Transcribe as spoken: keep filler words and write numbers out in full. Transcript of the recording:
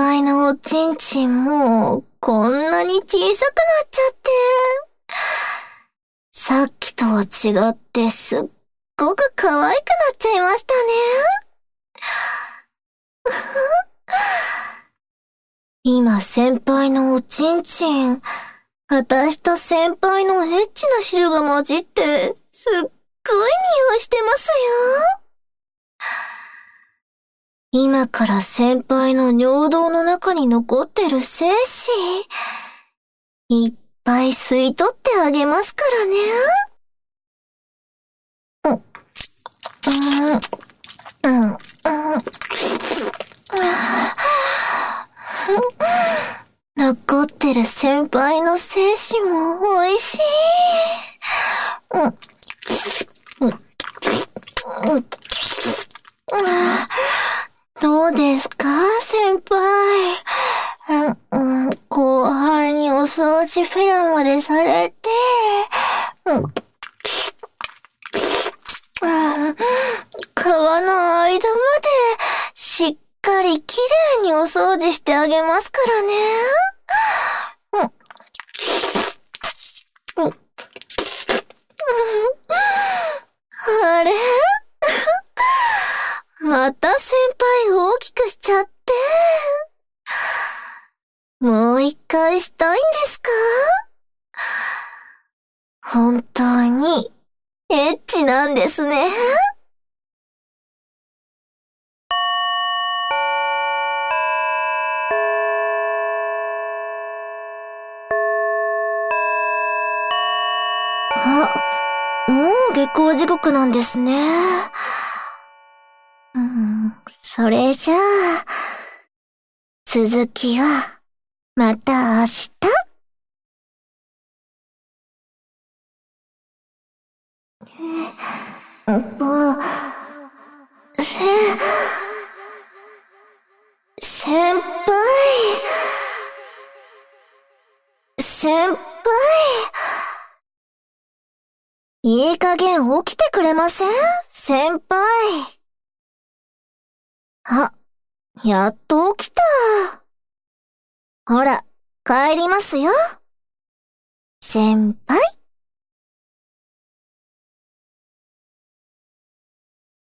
輩のおちんちんもこんなに小さくなっちゃって。さっきとは違ってすっごく可愛くなっちゃいましたね。今先輩のおちんちん、私と先輩のエッチな汁が混じって、すっごい匂いしてますよ。今から先輩の尿道の中に残ってる精子、いっぱい吸い取ってあげますからね。うん、うん、うん、うん。残ってる先輩の精子も美味しい。うん、うん、うん。どうですか、先輩。うんうん、後輩にお掃除フィルムでされて、うん、うん、皮の間までしっかりきれいにお掃除してあげますからね。うん、うん、あれまた先輩大きくしちゃって。もう一回したいんですか？本当に、エッチなんですね。あ、もう下校時刻なんですね。うん、それじゃあ、続きは、また明日。えっと、せ、先輩、先輩、いい加減起きてくれません？先輩。あ、やっと起きた。ほら、帰りますよ。先輩。